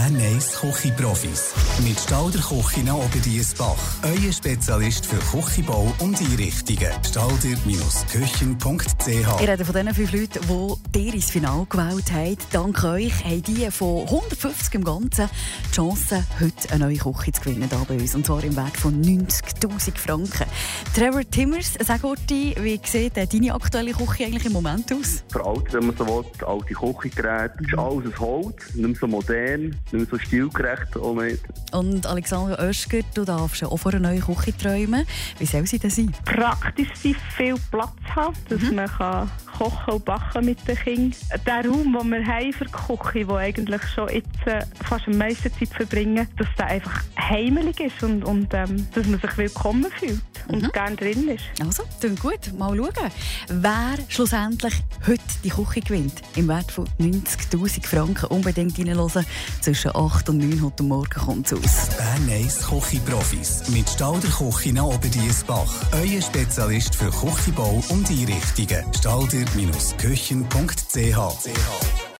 Bern 1 Küchenprofis. Mit Stalder Küche Oberdiessbach. Euer Spezialist für Küchenbau und Einrichtungen. stalder-küchen.ch. Ich rede von den 5 Leuten, die ihr ins Finale gewählt habt. Dank euch haben die von 150 im Ganzen die Chance, heute eine neue Küche zu gewinnen hier bei uns. Und zwar im Wert von 90'000 Franken. Trevor Timmers, sag Orti, wie sieht deine aktuelle Küche eigentlich im Moment aus? Veraltet, wenn man so will, alte Küchengeräte. Es ist alles aus Holz, nicht mehr so modern, nicht mehr so stilgerecht. Auch nicht. Und Alexandra Oeschger, du darfst auch vor einer neuen Küche träumen. Wie soll sie denn sein? Praktisch sein, viel Platz haben, dass man kann kochen und backen mit den Kindern. Der Raum, den wir haben für die Küche, der eigentlich schon jetzt fast am meisten Zeit verbringen, dass der einfach heimelig ist und dass man sich willkommen fühlt und gerne drin ist. Also, klingt gut. Mal schauen, wer schlussendlich heute die Küche gewinnt. Im Wert von 90'000 Franken. Unbedingt reinhören. Zwischen 8 und 9 heute Morgen kommt es aus. Bern 1 Küchenprofis. Mit Stalder Küche Oberdiessbach. Euer Spezialist für Küchenbau und Einrichtungen. stalder-küchen.ch.